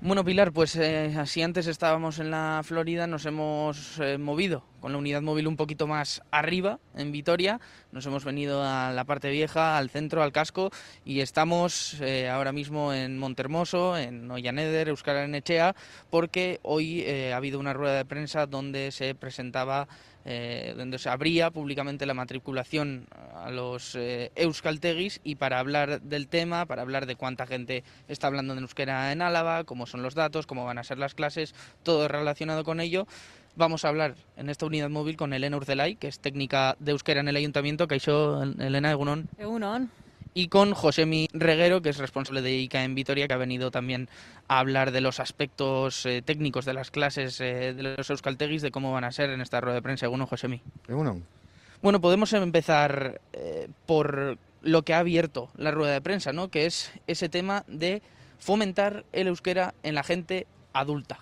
Bueno, Pilar, pues así antes estábamos en la Florida, nos hemos movido con la unidad móvil un poquito más arriba, en Vitoria. Nos hemos venido a la parte vieja, al centro, al casco, y estamos ahora mismo en Montermoso, en Oillaneder, Euskal Herria, porque hoy ha habido una rueda de prensa donde se presentaba, donde se abría públicamente la matriculación a los euskaltegis, y para hablar del tema, para hablar de cuánta gente está hablando de euskera en Álava, cómo son los datos, cómo van a ser las clases, todo relacionado con ello. Vamos a hablar en esta unidad móvil con Elena Urzelay, que es técnica de euskera en el ayuntamiento. Kaixo, Elena, egunon. Egunon. Y con Josemi Reguero, que es responsable de ICA en Vitoria, que ha venido también a hablar de los aspectos técnicos de las clases de los euskaltegis, de cómo van a ser en esta rueda de prensa. Egunon, Josemi. Egunon. Bueno, podemos empezar por lo que ha abierto la rueda de prensa, ¿no? Que es ese tema de fomentar el euskera en la gente adulta.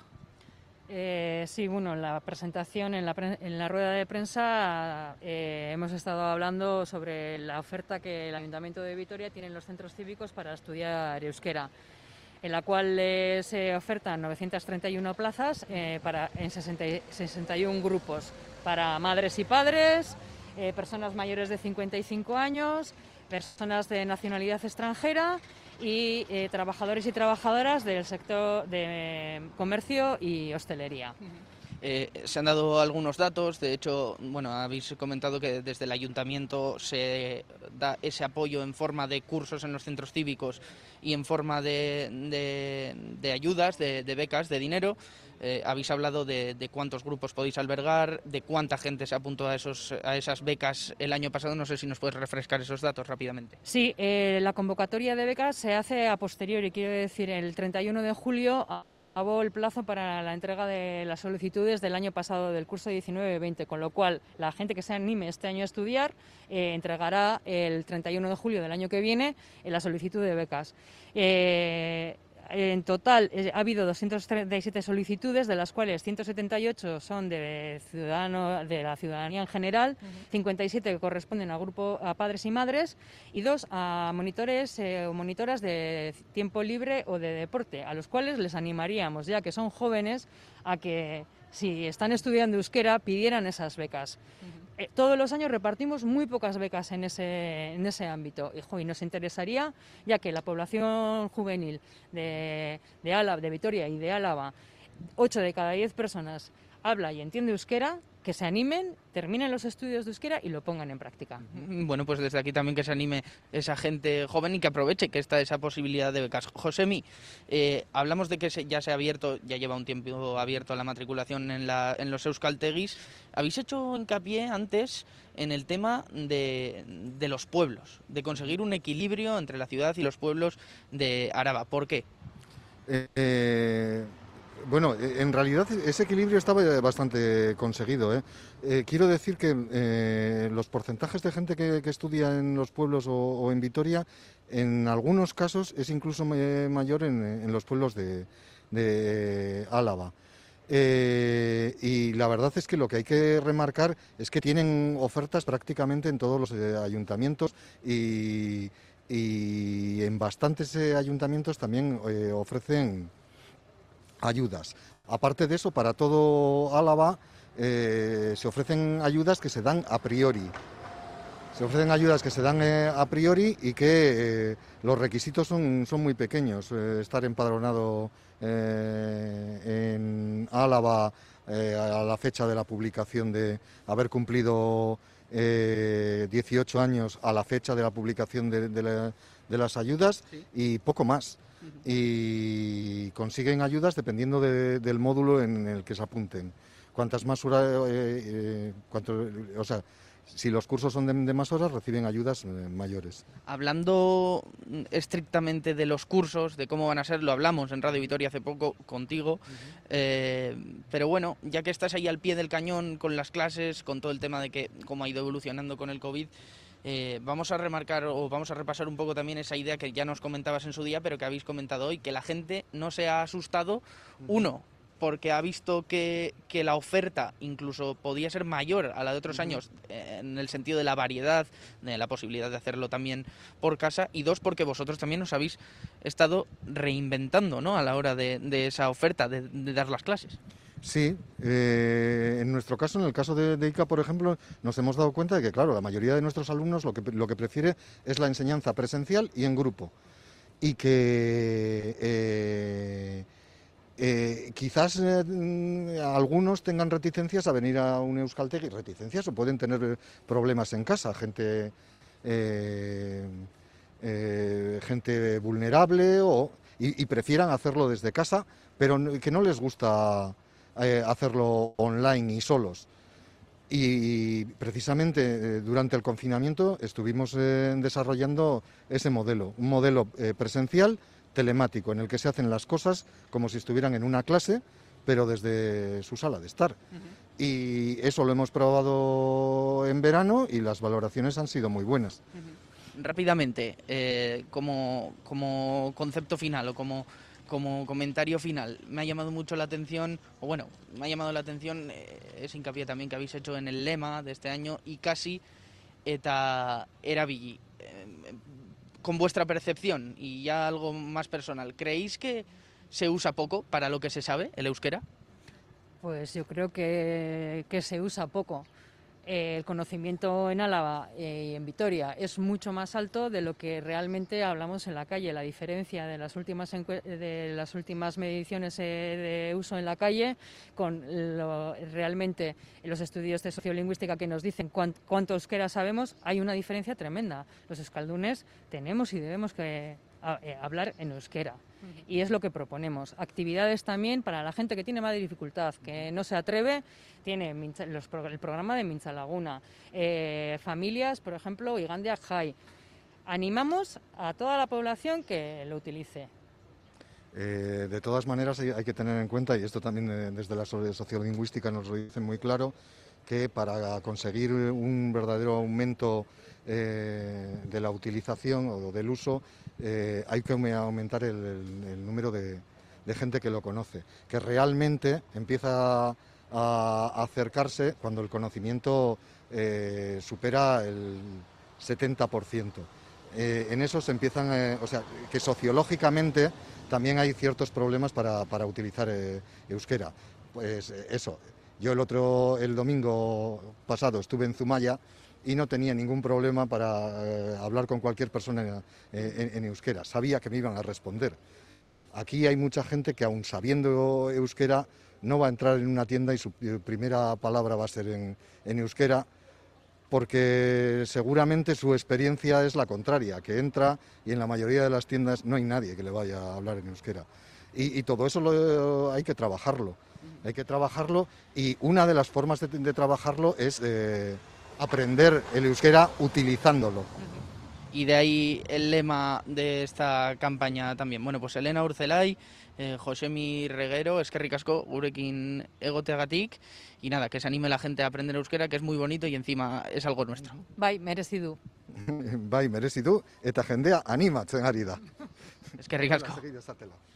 Sí, bueno, en la presentación, en la rueda de prensa hemos estado hablando sobre la oferta que el Ayuntamiento de Vitoria tiene en los centros cívicos para estudiar euskera, en la cual se ofertan 931 plazas en 61 grupos para madres y padres, personas mayores de 55 años, personas de nacionalidad extranjera y trabajadores y trabajadoras del sector de comercio y hostelería. Se han dado algunos datos, de hecho, bueno, habéis comentado que desde el ayuntamiento se da ese apoyo en forma de cursos en los centros cívicos y en forma de ayudas, de becas, de dinero. Habéis hablado de cuántos grupos podéis albergar, de cuánta gente se apuntó a esas becas el año pasado. No sé si nos puedes refrescar esos datos rápidamente. Sí, la convocatoria de becas se hace a posteriori, quiero decir, el 31 de julio acabó el plazo para la entrega de las solicitudes del año pasado, del curso 19-20, con lo cual la gente que se anime este año a estudiar entregará el 31 de julio del año que viene la solicitud de becas. En total ha habido 237 solicitudes, de las cuales 178 son de la ciudadanía en general, 57 que corresponden a padres y madres, y 2 a monitores o monitoras de tiempo libre o de deporte, a los cuales les animaríamos, ya que son jóvenes, a que si están estudiando euskera pidieran esas becas. Todos los años repartimos muy pocas becas en ese ámbito y nos interesaría, ya que la población juvenil de Álava, de Vitoria y de Álava, 8 de cada 10 personas habla y entiende euskera, que se animen, terminen los estudios de euskera y lo pongan en práctica. Bueno, pues desde aquí también que se anime esa gente joven y que aproveche que está esa posibilidad de becas. Josemi, hablamos de que ya se ha abierto, ya lleva un tiempo abierto la matriculación en los euskaltegis. Habéis hecho hincapié antes en el tema de los pueblos, de conseguir un equilibrio entre la ciudad y los pueblos de Araba. ¿Por qué? Bueno, en realidad ese equilibrio estaba bastante conseguido. Quiero decir que los porcentajes de gente que estudia en los pueblos o en Vitoria, en algunos casos es incluso mayor en los pueblos de Álava. Y la verdad es que lo que hay que remarcar es que tienen ofertas prácticamente en todos los ayuntamientos y en bastantes ayuntamientos también ofrecen ayudas. Aparte de eso, para todo Álava se ofrecen ayudas que se dan a priori. Se ofrecen ayudas que se dan a priori y que los requisitos son muy pequeños. Estar empadronado en Álava a la fecha de la publicación, de haber cumplido 18 años a la fecha de la publicación de las ayudas, ¿sí? Y poco más. Y consiguen ayudas dependiendo del módulo en el que se apunten. Cuantas más horas, si los cursos son de más horas, reciben ayudas mayores. Hablando estrictamente de los cursos, de cómo van a ser, lo hablamos en Radio Vitoria hace poco contigo, pero bueno, ya que estás ahí al pie del cañón con las clases, con todo el tema de que cómo ha ido evolucionando con el COVID, vamos a remarcar o vamos a repasar un poco también esa idea que ya nos comentabas en su día, pero que habéis comentado hoy, que la gente no se ha asustado, uno, porque ha visto que la oferta incluso podía ser mayor a la de otros años, en el sentido de la variedad, de la posibilidad de hacerlo también por casa, y dos, porque vosotros también os habéis estado reinventando, ¿no?, a la hora de esa oferta, de dar las clases. Sí, en nuestro caso, en el caso de ICA, por ejemplo, nos hemos dado cuenta de que, claro, la mayoría de nuestros alumnos lo que prefiere es la enseñanza presencial y en grupo. Y que quizás algunos tengan reticencias a venir a un Euskaltegi, reticencias o pueden tener problemas en casa, gente vulnerable y prefieran hacerlo desde casa, pero que no les gusta hacerlo online y solos. Y precisamente durante el confinamiento estuvimos desarrollando ese modelo, un modelo presencial telemático en el que se hacen las cosas como si estuvieran en una clase, pero desde su sala de estar. Y eso lo hemos probado en verano y las valoraciones han sido muy buenas. Rápidamente, como concepto final o como comentario final, me ha llamado mucho la atención, ese hincapié también que habéis hecho en el lema de este año, Ikasi eta erabili. Con vuestra percepción y ya algo más personal, ¿creéis que se usa poco para lo que se sabe el euskera? Pues yo creo que se usa poco. El conocimiento en Álava y en Vitoria es mucho más alto de lo que realmente hablamos en la calle. La diferencia de las últimas mediciones de uso en la calle con realmente los estudios de sociolingüística que nos dicen cuánto euskera sabemos, hay una diferencia tremenda. Los euskaldunes tenemos y debemos que hablar en euskera. Y es lo que proponemos. Actividades también para la gente que tiene más dificultad, que no se atreve, tiene el programa de Mintzalaguna, familias, por ejemplo, Igandeak Jai. Animamos a toda la población que lo utilice. De todas maneras hay que tener en cuenta, y esto también desde la sociolingüística nos lo dicen muy claro, que para conseguir un verdadero aumento de la utilización o del uso, hay que aumentar el número de gente que lo conoce, que realmente empieza a acercarse cuando el conocimiento supera el 70%. En eso se empiezan, o sea, que sociológicamente también hay ciertos problemas para utilizar euskera. Pues eso, yo el domingo pasado estuve en Zumaya y no tenía ningún problema para hablar con cualquier persona en euskera. Sabía que me iban a responder. Aquí hay mucha gente que, aun sabiendo euskera, no va a entrar en una tienda y su primera palabra va a ser en euskera, porque seguramente su experiencia es la contraria, que entra y en la mayoría de las tiendas no hay nadie que le vaya a hablar en euskera. Y todo eso hay que trabajarlo. Hay que trabajarlo, y una de las formas de trabajarlo es aprender el euskera utilizándolo. Y de ahí el lema de esta campaña también. Bueno, pues Elena Urzelay, Josemi Reguero, eskerrik asko gurekin egoteagatik, y nada, que se anime la gente a aprender euskera, que es muy bonito y encima es algo nuestro. Bai, merezi du. Bai, merezi du, eta jendea animatzen ari da. Eskerrik asko. Segi dezatela.